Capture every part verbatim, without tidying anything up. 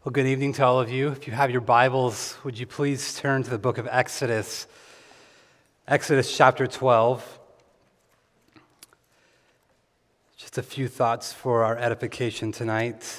Well, good evening to all of you. If you have your Bibles, would you please turn to the book of Exodus, Exodus chapter twelve. Just a few thoughts for our edification tonight.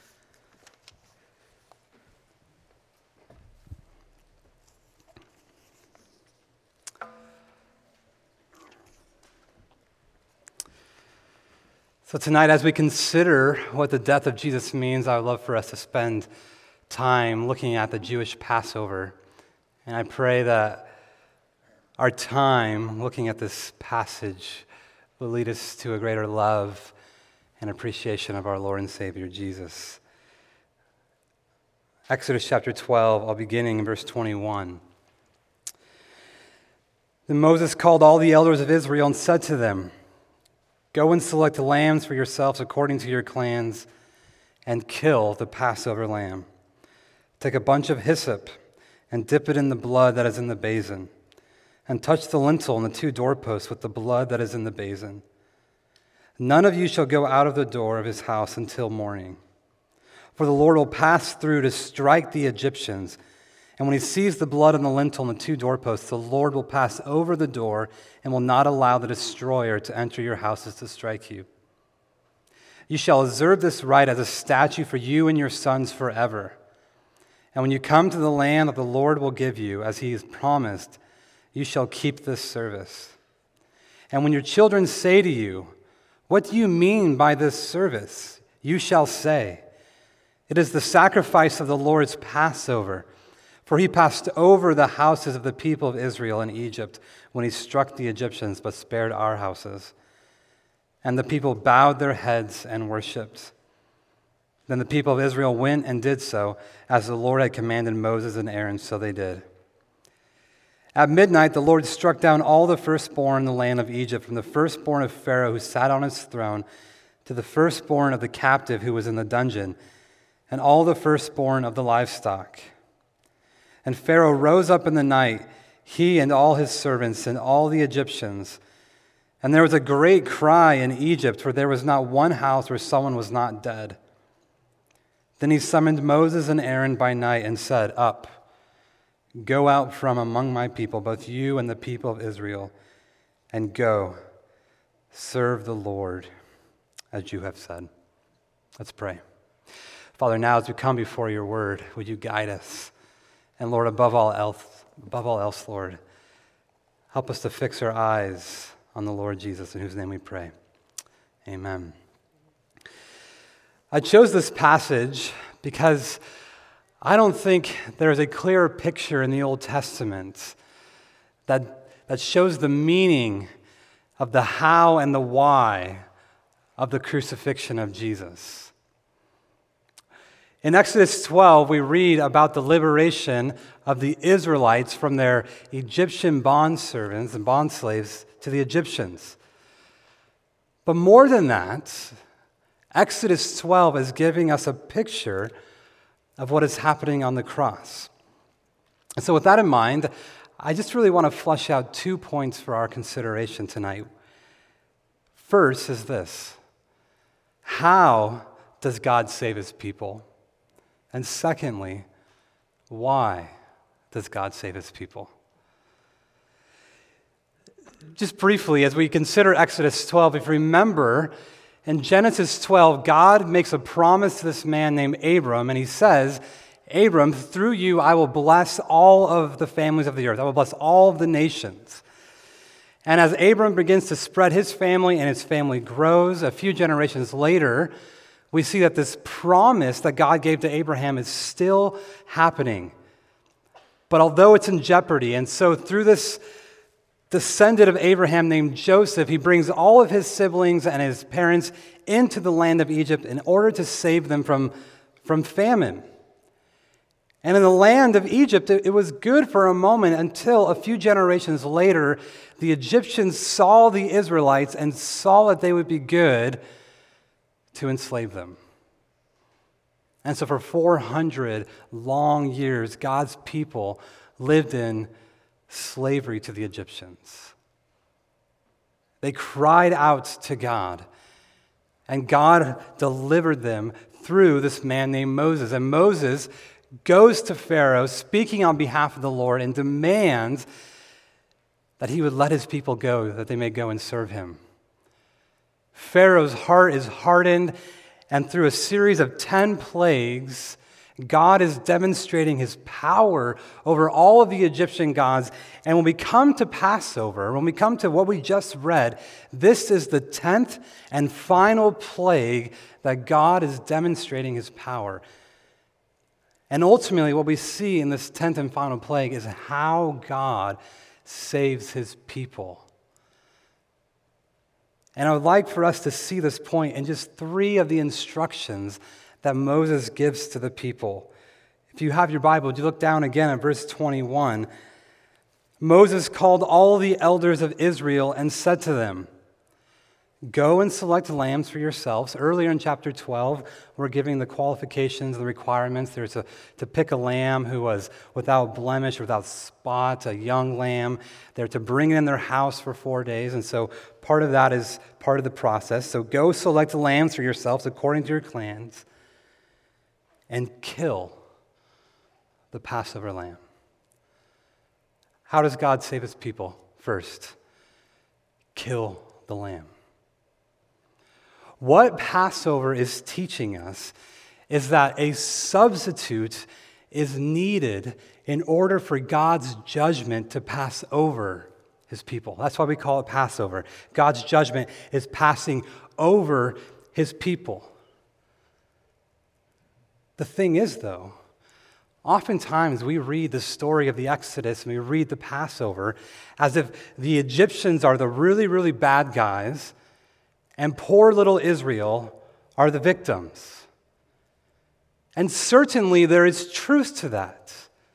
So tonight, as we consider what the death of Jesus means, I would love for us to spend time looking at the Jewish Passover. And I pray that our time looking at this passage will lead us to a greater love and appreciation of our Lord and Savior, Jesus. Exodus chapter twelve, I'll beginning in verse twenty-one. Then Moses called all the elders of Israel and said to them, "Go and select lambs for yourselves according to your clans, and kill the Passover lamb. Take a bunch of hyssop and dip it in the blood that is in the basin, and touch the lintel and the two doorposts with the blood that is in the basin. None of you shall go out of the door of his house until morning. For the Lord will pass through to strike the Egyptians, and when he sees the blood on the lintel and the two doorposts, the Lord will pass over the door and will not allow the destroyer to enter your houses to strike you. You shall observe this rite as a statute for you and your sons forever. And when you come to the land that the Lord will give you, as he has promised, you shall keep this service. And when your children say to you, 'What do you mean by this service?' you shall say, 'It is the sacrifice of the Lord's Passover. For he passed over the houses of the people of Israel in Egypt when he struck the Egyptians, but spared our houses.' And the people bowed their heads and worshipped. Then the people of Israel went and did so, as the Lord had commanded Moses and Aaron, so they did. At midnight, the Lord struck down all the firstborn in the land of Egypt, from the firstborn of Pharaoh who sat on his throne, to the firstborn of the captive who was in the dungeon, and all the firstborn of the livestock. And Pharaoh rose up in the night, he and all his servants and all the Egyptians. And there was a great cry in Egypt, for there was not one house where someone was not dead. Then he summoned Moses and Aaron by night and said, 'Up, go out from among my people, both you and the people of Israel, and go, serve the Lord as you have said.'" Let's pray. Father, now as we come before your word, would you guide us? And Lord, above all else, above all else, Lord, help us to fix our eyes on the Lord Jesus, in whose name we pray. Amen. I chose this passage because I don't think there is a clearer picture in the Old Testament that, that shows the meaning of the how and the why of the crucifixion of Jesus. In Exodus twelve, we read about the liberation of the Israelites from their Egyptian bondservants and bondslaves to the Egyptians. But more than that, Exodus twelve is giving us a picture of what is happening on the cross. And so with that in mind, I just really want to flesh out two points for our consideration tonight. First is this: how does God save his people? And secondly, why does God save his people? Just briefly, as we consider Exodus twelve, if you remember, in Genesis twelve, God makes a promise to this man named Abram, and he says, "Abram, through you I will bless all of the families of the earth. I will bless all of the nations." And as Abram begins to spread his family and his family grows, a few generations later, we see that this promise that God gave to Abraham is still happening. But although it's in jeopardy, and so through this descendant of Abraham named Joseph, he brings all of his siblings and his parents into the land of Egypt in order to save them from, from famine. And in the land of Egypt, it, it was good for a moment until a few generations later, the Egyptians saw the Israelites and saw that they would be good to enslave them. And so for four hundred long years, God's people lived in slavery to the Egyptians. They cried out to God, and God delivered them through this man named Moses. And Moses goes to Pharaoh, speaking on behalf of the Lord, and demands that he would let his people go, that they may go and serve him. Pharaoh's heart is hardened, and through a series of ten plagues, God is demonstrating his power over all of the Egyptian gods. And when we come to Passover, when we come to what we just read, this is the tenth and final plague that God is demonstrating his power. And ultimately, what we see in this tenth and final plague is how God saves his people. And I would like for us to see this point in just three of the instructions that Moses gives to the people. If you have your Bible, would you look down again at verse twenty-one? Moses called all the elders of Israel and said to them, "Go and select lambs for yourselves." Earlier in chapter twelve, we're giving the qualifications, the requirements. There's to, to pick a lamb who was without blemish, without spot, a young lamb. They're to bring it in their house for four days. And so part of that is part of the process. So go select lambs for yourselves according to your clans and kill the Passover lamb. How does God save his people? First, kill the lamb. What Passover is teaching us is that a substitute is needed in order for God's judgment to pass over his people. That's why we call it Passover. God's judgment is passing over his people. The thing is, though, oftentimes we read the story of the Exodus and we read the Passover as if the Egyptians are the really, really bad guys and poor little Israel are the victims. And certainly there is truth to that.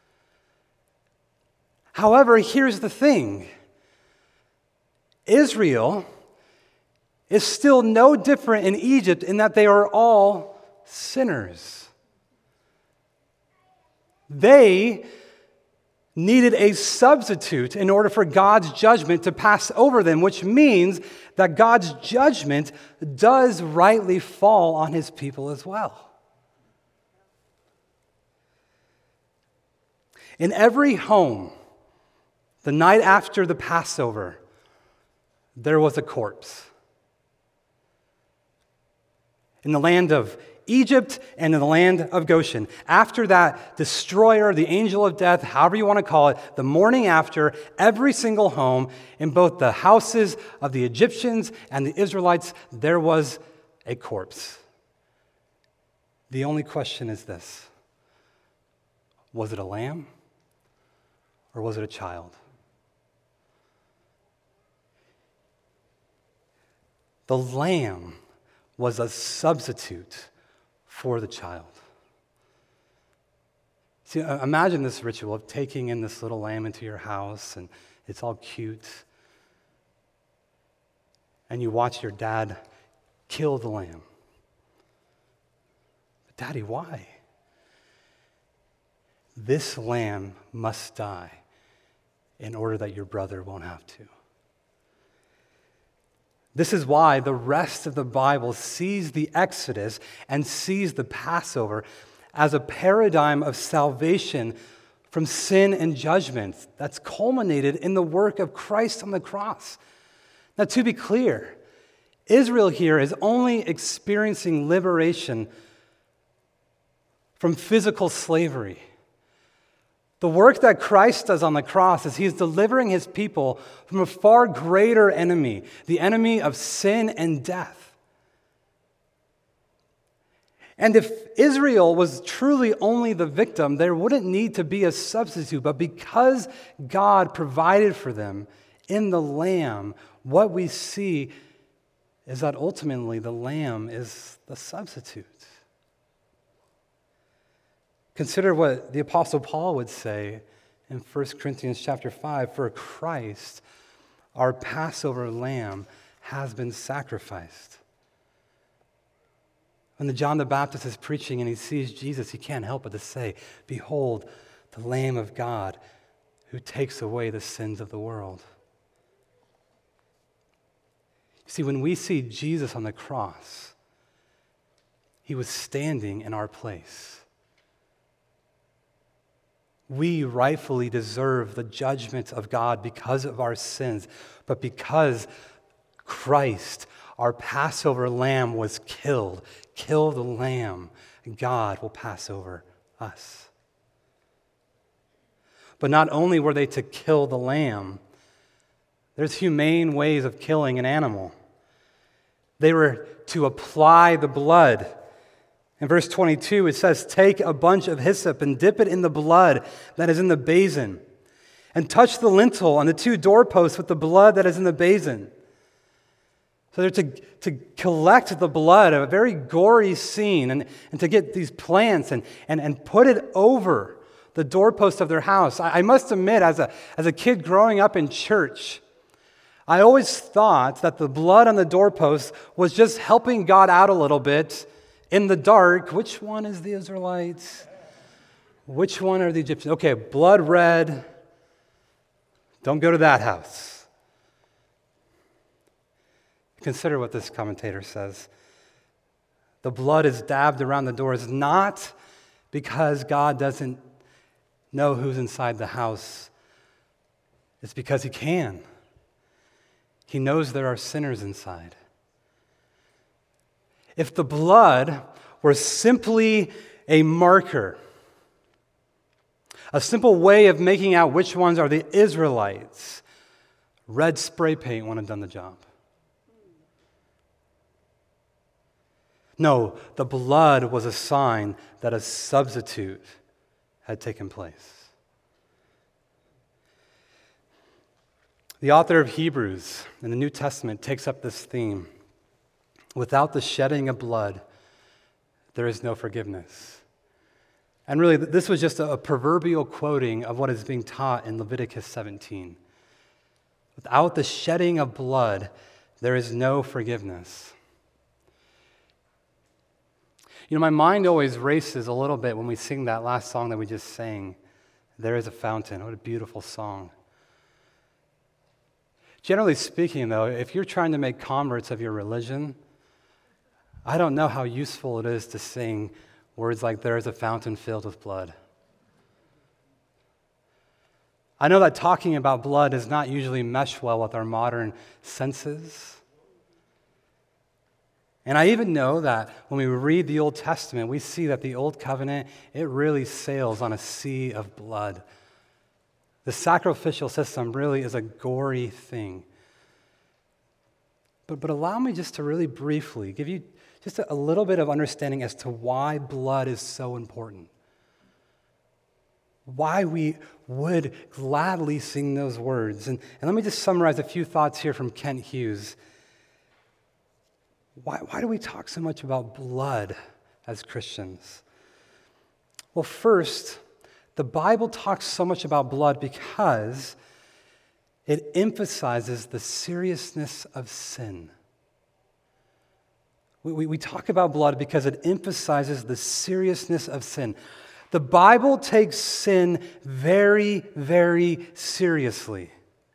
However, here's the thing. Israel is still no different in Egypt in that they are all sinners. They needed a substitute in order for God's judgment to pass over them, which means that God's judgment does rightly fall on his people as well. In every home, the night after the Passover, there was a corpse. In the land of Egypt and in the land of Goshen. After that destroyer, the angel of death, however you want to call it, the morning after, every single home in both the houses of the Egyptians and the Israelites, there was a corpse. The only question is this: was it a lamb or was it a child? The lamb was a substitute for the child. See, imagine this ritual of taking in this little lamb into your house, and it's all cute. And you watch your dad kill the lamb. But Daddy, why? This lamb must die in order that your brother won't have to. This is why the rest of the Bible sees the Exodus and sees the Passover as a paradigm of salvation from sin and judgment that's culminated in the work of Christ on the cross. Now, to be clear, Israel here is only experiencing liberation from physical slavery. The work that Christ does on the cross is he's delivering his people from a far greater enemy, the enemy of sin and death. And if Israel was truly only the victim, there wouldn't need to be a substitute. But because God provided for them in the Lamb, what we see is that ultimately the Lamb is the substitute. Consider what the Apostle Paul would say in First Corinthians chapter five, "For Christ, our Passover lamb, has been sacrificed." When the John the Baptist is preaching and he sees Jesus, he can't help but to say, "Behold, the Lamb of God who takes away the sins of the world." See, when we see Jesus on the cross, He was standing in our place. We rightfully deserve the judgment of God because of our sins, but because Christ, our Passover lamb, was killed, kill the lamb, God will pass over us. But not only were they to kill the lamb, there's humane ways of killing an animal. They were to apply the blood. In verse twenty-two, it says, "Take a bunch of hyssop and dip it in the blood that is in the basin, and touch the lintel on the two doorposts with the blood that is in the basin." So they're to, to collect the blood of a very gory scene and, and to get these plants and, and, and put it over the doorpost of their house. I, I must admit, as a, as a kid growing up in church, I always thought that the blood on the doorpost was just helping God out a little bit in the dark. Which one is the Israelites? Which one are the Egyptians? Okay, blood red. Don't go to that house. Consider what this commentator says. The blood is dabbed around the doors not because God doesn't know who's inside the house. It's because He can. He knows there are sinners inside. If the blood were simply a marker, a simple way of making out which ones are the Israelites, red spray paint wouldn't have done the job. No, the blood was a sign that a substitute had taken place. The author of Hebrews in the New Testament takes up this theme. Without the shedding of blood, there is no forgiveness. And really, this was just a proverbial quoting of what is being taught in Leviticus seventeen. Without the shedding of blood, there is no forgiveness. You know, my mind always races a little bit when we sing that last song that we just sang, "There is a Fountain." What a beautiful song. Generally speaking, though, if you're trying to make converts of your religion, I don't know how useful it is to sing words like, "There is a fountain filled with blood." I know that talking about blood does not usually mesh well with our modern senses. And I even know that when we read the Old Testament, we see that the Old Covenant, it really sails on a sea of blood. The sacrificial system really is a gory thing. But, but allow me just to really briefly give you just a, a little bit of understanding as to why blood is so important. Why we would gladly sing those words. And, and let me just summarize a few thoughts here from Kent Hughes. Why, why do we talk so much about blood as Christians? Well, first, the Bible talks so much about blood because it emphasizes the seriousness of sin. We, we, we talk about blood because it emphasizes the seriousness of sin. The Bible takes sin very, very seriously.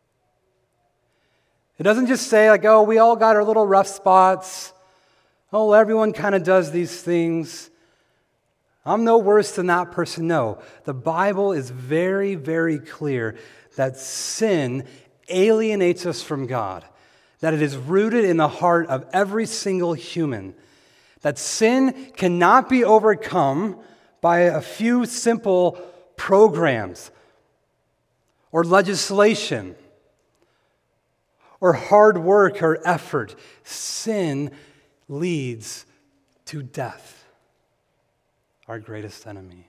It doesn't just say, like, oh, we all got our little rough spots. Oh, everyone kind of does these things. I'm no worse than that person. No, the Bible is very, very clear that sin alienates us from God, that it is rooted in the heart of every single human, that sin cannot be overcome by a few simple programs or legislation or hard work or effort. Sin leads to death, our greatest enemy.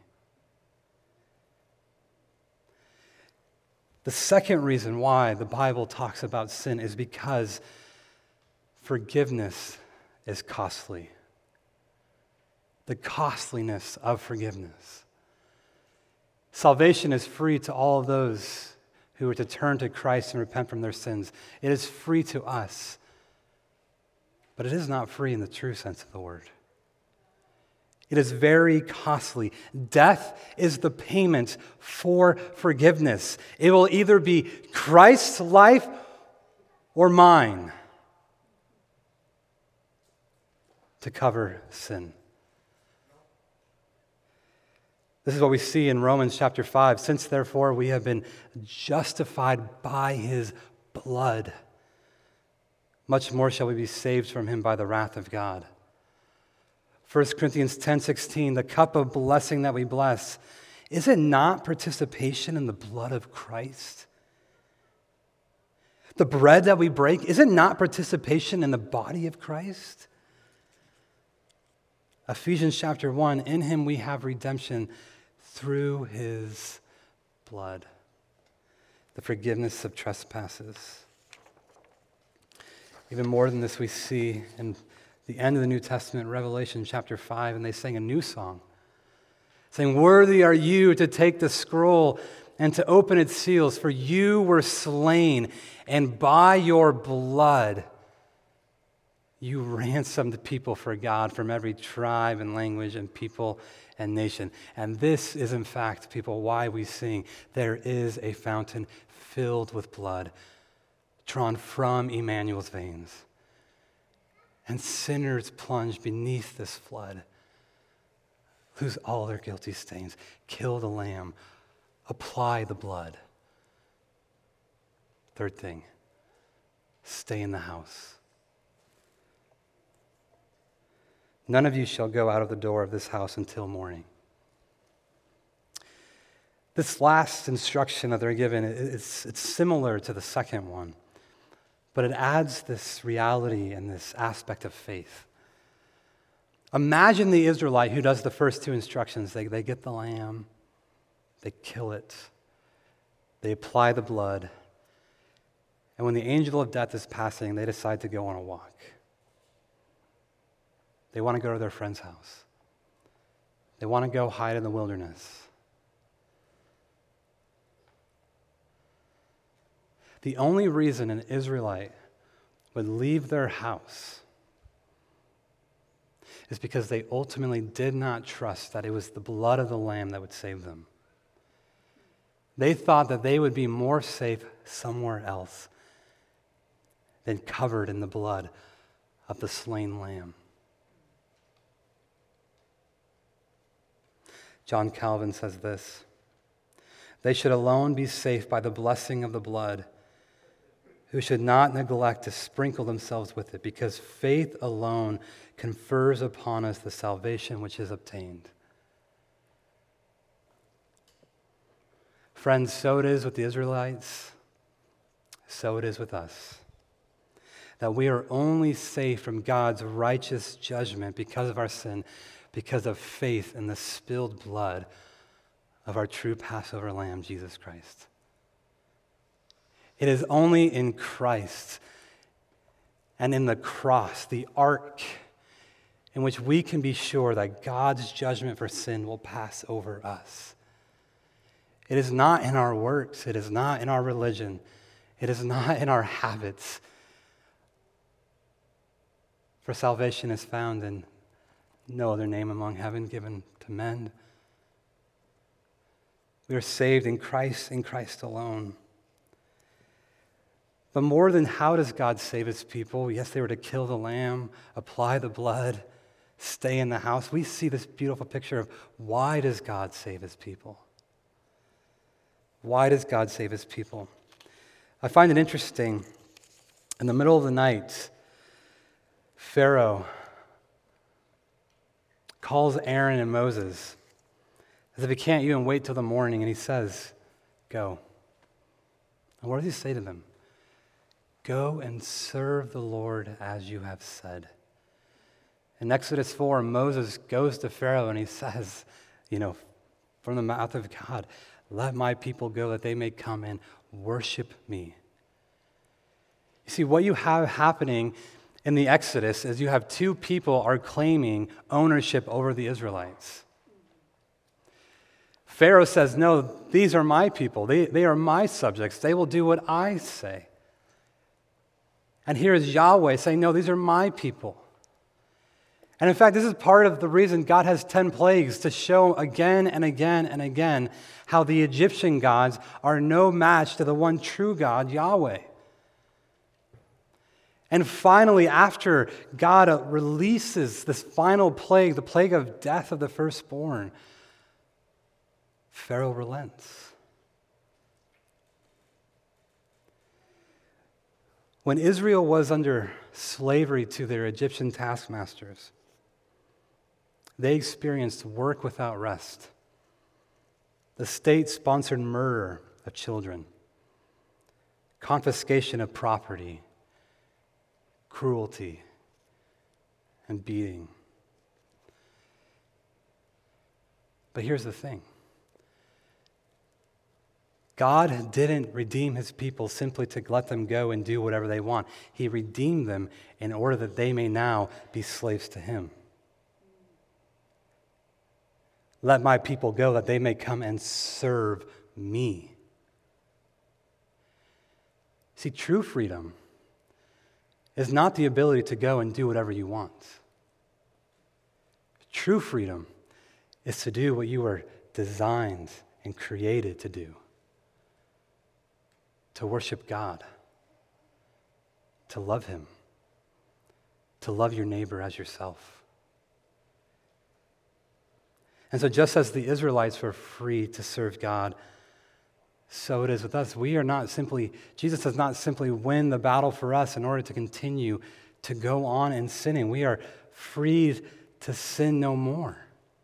The second reason why the Bible talks about sin is because forgiveness is costly. The costliness of forgiveness. Salvation is free to all of those who are to turn to Christ and repent from their sins. It is free to us. But it is not free in the true sense of the word. It is very costly. Death is the payment for forgiveness. It will either be Christ's life or mine to cover sin. This is what we see in Romans chapter five. Since therefore we have been justified by his blood, much more shall we be saved from him by the wrath of God. First Corinthians ten sixteen, the cup of blessing that we bless, is it not participation in the blood of Christ? The bread that we break, is it not participation in the body of Christ? Ephesians chapter one, in him we have redemption through his blood, the forgiveness of trespasses. Even more than this, we see in the end of the New Testament, Revelation chapter five, and they sang a new song, saying, "Worthy are you to take the scroll and to open its seals, for you were slain, and by your blood you ransomed people for God from every tribe and language and people and nation." And this is, in fact, people, why we sing, "There is a fountain filled with blood, drawn from Emmanuel's veins. And sinners plunge beneath this flood, lose all their guilty stains, kill the lamb, apply the blood." Third thing, stay in the house. None of you shall go out of the door of this house until morning. This last instruction that they're given, it's, it's similar to the second one, but it adds this reality and this aspect of faith. Imagine the Israelite who does the first two instructions. They, they get the lamb, they kill it, they apply the blood, and when the angel of death is passing, they decide to go on a walk. They want to go to their friend's house. They want to go hide in the wilderness. The only reason an Israelite would leave their house is because they ultimately did not trust that it was the blood of the Lamb that would save them. They thought that they would be more safe somewhere else than covered in the blood of the slain Lamb. John Calvin says this: "They should alone be safe by the blessing of the blood, who should not neglect to sprinkle themselves with it, because faith alone confers upon us the salvation which is obtained." Friends, so it is with the Israelites, so it is with us, that we are only safe from God's righteous judgment because of our sin, because of faith in the spilled blood of our true Passover Lamb, Jesus Christ. It is only in Christ and in the cross, the ark, in which we can be sure that God's judgment for sin will pass over us. It is not in our works. It is not in our religion. It is not in our habits. For salvation is found in no other name among heaven given to men. We are saved in Christ, in Christ alone. But more than how does God save his people? Yes, they were to kill the lamb, apply the blood, stay in the house. We see this beautiful picture of why does God save his people? Why does God save his people? I find it interesting. In the middle of the night, Pharaoh calls Aaron and Moses as if he can't even wait till the morning, and he says, "Go." And what does he say to them? "Go and serve the Lord as you have said." In Exodus four, Moses goes to Pharaoh and he says, you know, from the mouth of God, "Let my people go that they may come and worship me." You see, what you have happening in the Exodus is you have two people are claiming ownership over the Israelites. Pharaoh says, "No, these are my people. They, they are my subjects. They will do what I say." And here is Yahweh saying, "No, these are my people." And in fact, this is part of the reason God has ten plagues, to show again and again and again how the Egyptian gods are no match to the one true God, Yahweh. And finally, after God releases this final plague, the plague of death of the firstborn, Pharaoh relents. When Israel was under slavery to their Egyptian taskmasters, they experienced work without rest. The state sponsored murder of children, confiscation of property, cruelty, and beating. But here's the thing. God didn't redeem his people simply to let them go and do whatever they want. He redeemed them in order that they may now be slaves to him. Let my people go that they may come and serve me. See, true freedom is not the ability to go and do whatever you want. True freedom is to do what you were designed and created to do. To worship God, to love him, to love your neighbor as yourself. And so just as the Israelites were free to serve God, so it is with us. We are not simply, Jesus does not simply win the battle for us in order to continue to go on in sinning. We are freed to sin no more.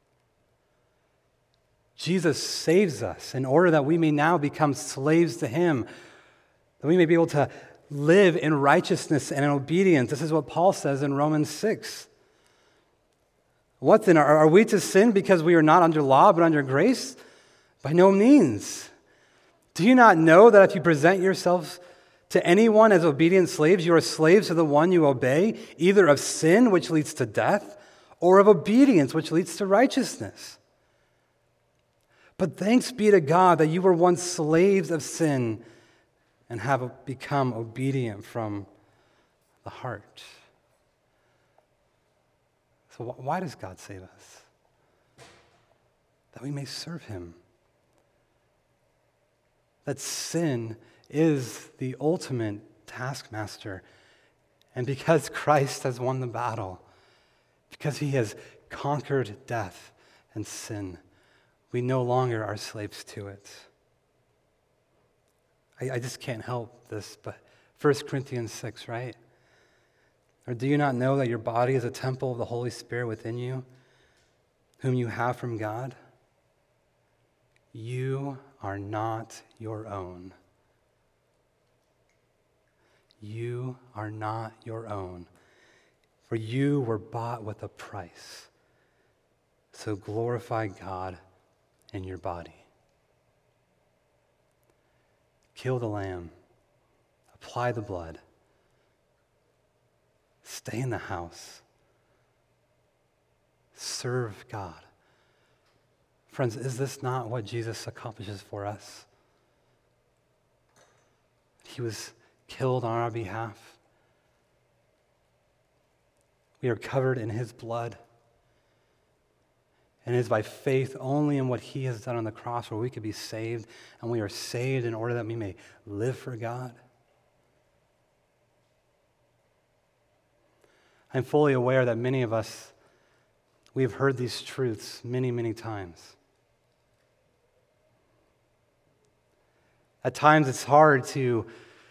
Jesus saves us in order that we may now become slaves to him, that we may be able to live in righteousness and in obedience. This is what Paul says in Romans six. What then? Are, are we to sin because we are not under law but under grace? By no means. Do you not know that if you present yourselves to anyone as obedient slaves, you are slaves to the one you obey, either of sin, which leads to death, or of obedience, which leads to righteousness? But thanks be to God that you were once slaves of sin and have become obedient from the heart. So why does God save us? That we may serve him. That sin is the ultimate taskmaster. And because Christ has won the battle, because he has conquered death and sin, we no longer are slaves to it. I, I just can't help this, but First Corinthians six, right? Or do you not know that your body is a temple of the Holy Spirit within you, whom you have from God? You are not your own. You are not your own, for you were bought with a price. So glorify God in your body. Kill the lamb. Apply the blood. Stay in the house. Serve God. Friends, is this not what Jesus accomplishes for us? He was killed on our behalf. We are covered in his blood. And it is by faith only in what he has done on the cross where we could be saved, and we are saved in order that we may live for God. I'm fully aware that many of us, we have heard these truths many, many times. At times it's hard to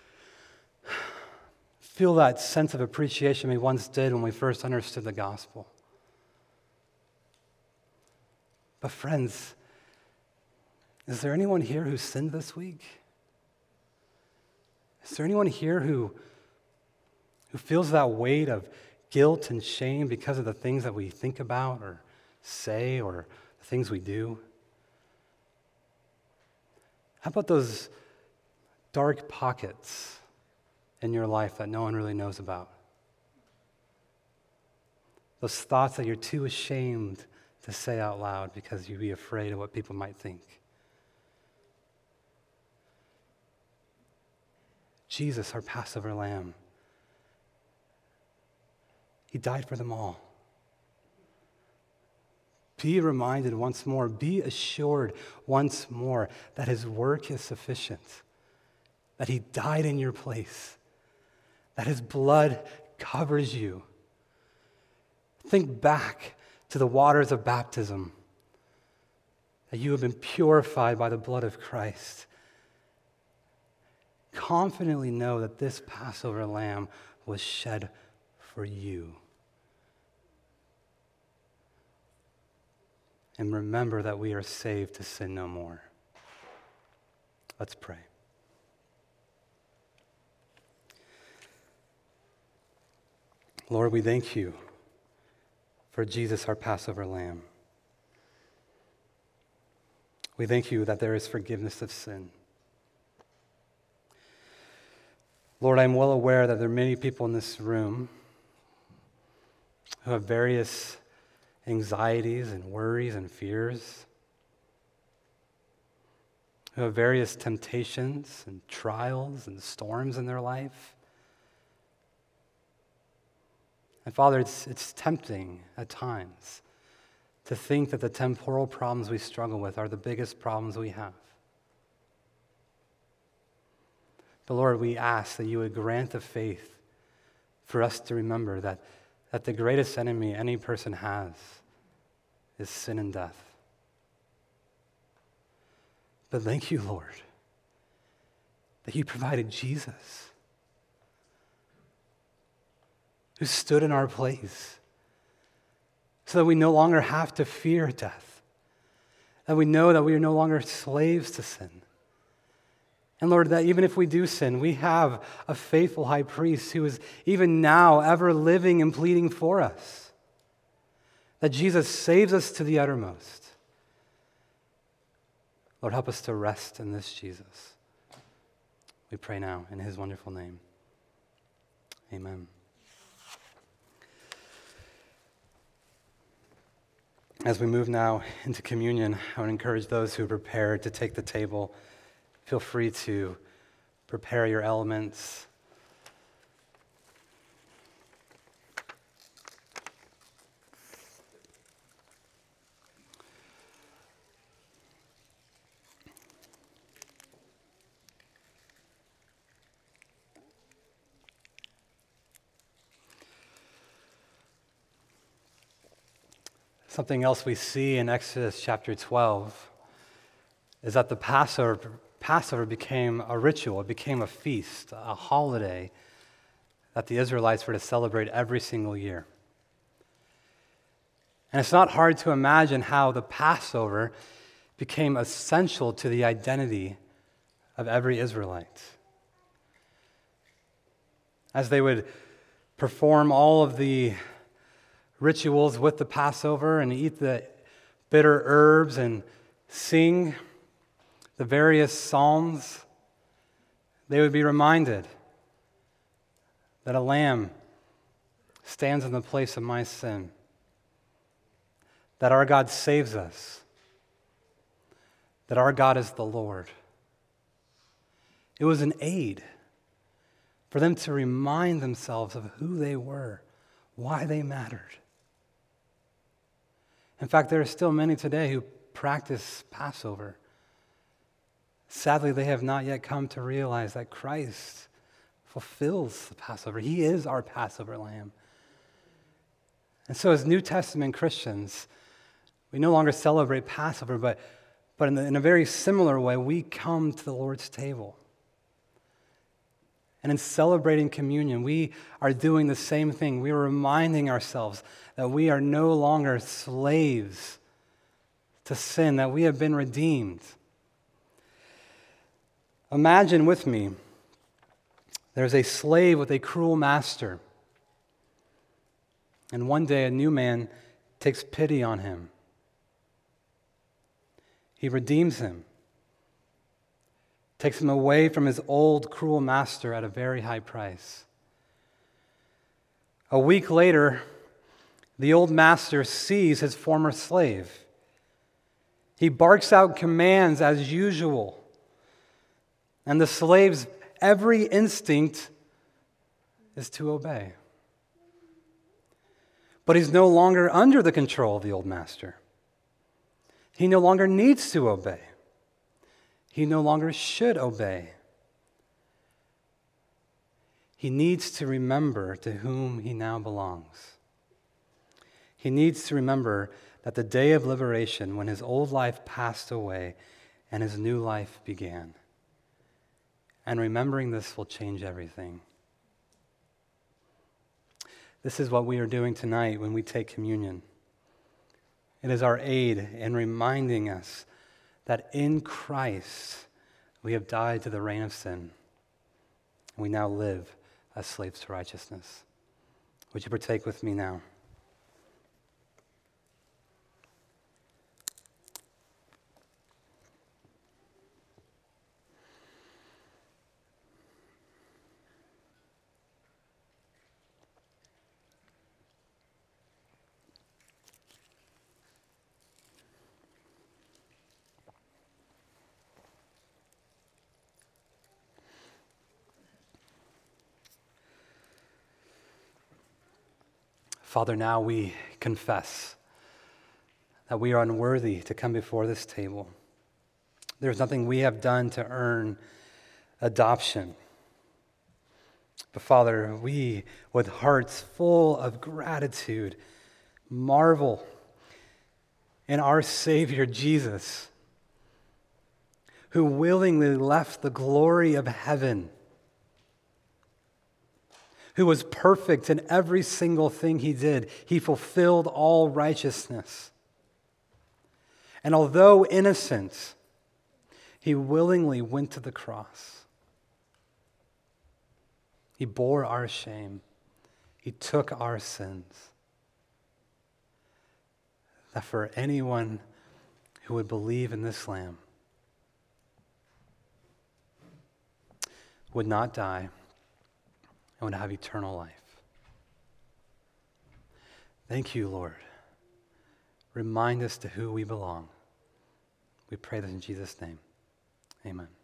feel that sense of appreciation we once did when we first understood the gospel. But friends, is there anyone here who sinned this week? Is there anyone here who, who feels that weight of guilt and shame because of the things that we think about or say or the things we do? How about those dark pockets in your life that no one really knows about? Those thoughts that you're too ashamed to say out loud because you'd be afraid of what people might think. Jesus, our Passover lamb, he died for them all. Be reminded once more, be assured once more that his work is sufficient, that he died in your place, that his blood covers you. Think back to the waters of baptism that you have been purified by the blood of Christ. Confidently know that this Passover lamb was shed for you. And remember that we are saved to sin no more. Let's pray. Lord, we thank you for Jesus, our Passover lamb. We thank you that there is forgiveness of sin. Lord, I'm well aware that there are many people in this room who have various anxieties and worries and fears, who have various temptations and trials and storms in their life. And Father, it's, it's tempting at times to think that the temporal problems we struggle with are the biggest problems we have. But Lord, we ask that you would grant the faith for us to remember that, that the greatest enemy any person has is sin and death. But thank you, Lord, that you provided Jesus, who stood in our place, so that we no longer have to fear death, that we know that we are no longer slaves to sin. And Lord, that even if we do sin, we have a faithful high priest who is even now ever living and pleading for us, that Jesus saves us to the uttermost. Lord, help us to rest in this Jesus. We pray now in his wonderful name. Amen. As we move now into communion, I would encourage those who are prepared to take the table. Feel free to prepare your elements. Something else we see in Exodus chapter twelve is that the Passover, Passover became a ritual, it became a feast, a holiday that the Israelites were to celebrate every single year. And it's not hard to imagine how the Passover became essential to the identity of every Israelite. As they would perform all of the rituals with the Passover and eat the bitter herbs and sing the various psalms, they would be reminded that a lamb stands in the place of my sin, that our God saves us, that our God is the Lord. It was an aid for them to remind themselves of who they were, why they mattered. In fact, there are still many today who practice Passover. Sadly, they have not yet come to realize that Christ fulfills the Passover. He is our Passover lamb. And so as New Testament Christians, we no longer celebrate Passover, but, but in, the, in a very similar way, we come to the Lord's table. And in celebrating communion, we are doing the same thing. We are reminding ourselves that we are no longer slaves to sin, that we have been redeemed. Imagine with me, there's a slave with a cruel master. And one day a new man takes pity on him. He redeems him, takes him away from his old cruel master at a very high price. A week later, the old master sees his former slave. He barks out commands as usual, and the slave's every instinct is to obey. But he's no longer under the control of the old master. He no longer needs to obey. He no longer should obey. He needs to remember to whom he now belongs. He needs to remember that the day of liberation, when his old life passed away and his new life began. And remembering this will change everything. This is what we are doing tonight when we take communion. It is our aid in reminding us that in Christ we have died to the reign of sin. We now live as slaves to righteousness. Would you partake with me now? Father, now we confess that we are unworthy to come before this table. There's nothing we have done to earn adoption. But Father, we, with hearts full of gratitude, marvel in our Savior Jesus, who willingly left the glory of heaven, who was perfect in every single thing he did. He fulfilled all righteousness. And although innocent, he willingly went to the cross. He bore our shame. He took our sins. That for anyone who would believe in this Lamb would not die, and would have eternal life. Thank you, Lord. Remind us to who we belong. We pray this in Jesus' name. Amen.